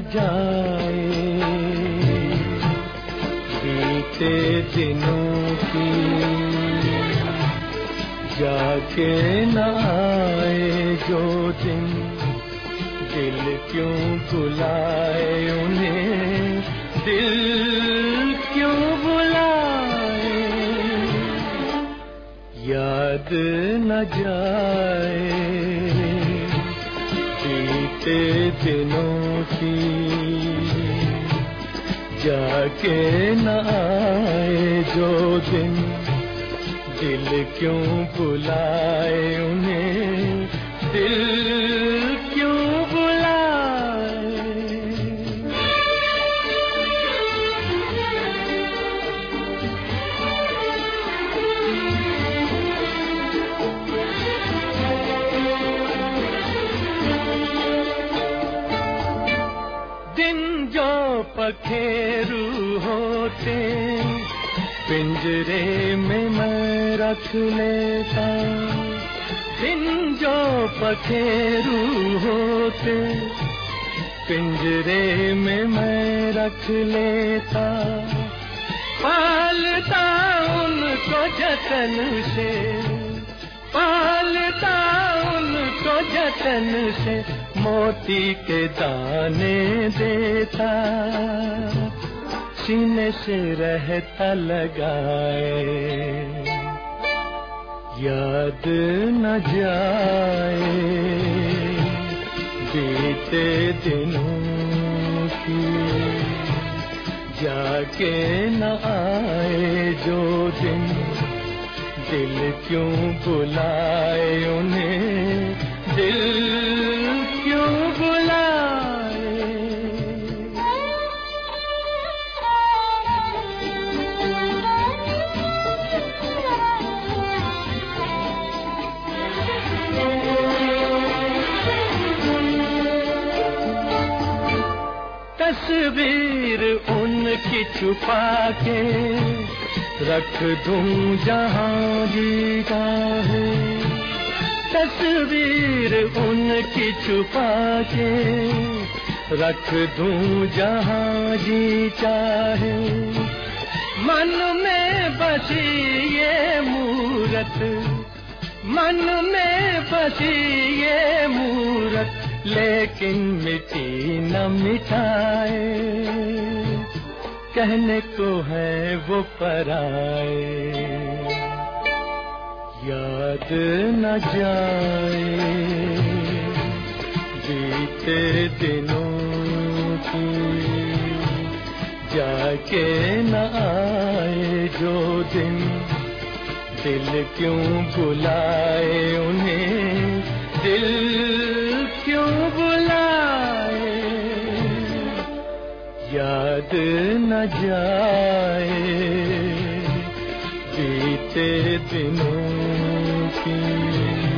जाए, बीते दिनों की जाके न आए जो दिन, दिल क्यों बुलाए उन्हें, दिल क्यों बुलाए, याद न जाए बीते दिनों की जाके न आए जो दिन, दिल क्यों बुलाए उन्हें, दिल क्यों बुलाए। दिन जो पखेरू होते पिंजरे में मैं रख लेता, दिन जो पखेरू होते पिंजरे में मैं रख लेता, पालता उनको जतन से, पालता उनको जतन से, मोती के दाने देता, सीने से रहता लगाए, याद न जाए बीते दिनों की जाके न आए जो दिन, दिल क्यों बुलाए उन्हें, दिल क्यों बुलाए। तस्वीर उनकी छुपा के रख दूं जहां जी चाहे, तस्वीर उनकी छुपा के रख दूं जहां जी चाहे, मन में बसी ये मूरत, मन में बसी ये मूरत, लेकिन मिटी न मिटाए, कहने को है वो पराए, याद न जाए बीते दिनों की जाके न आए जो दिन, दिल क्यों बुलाए उन्हें, दिल क्यों बुलाए, याद न जाए बीते दिनों की।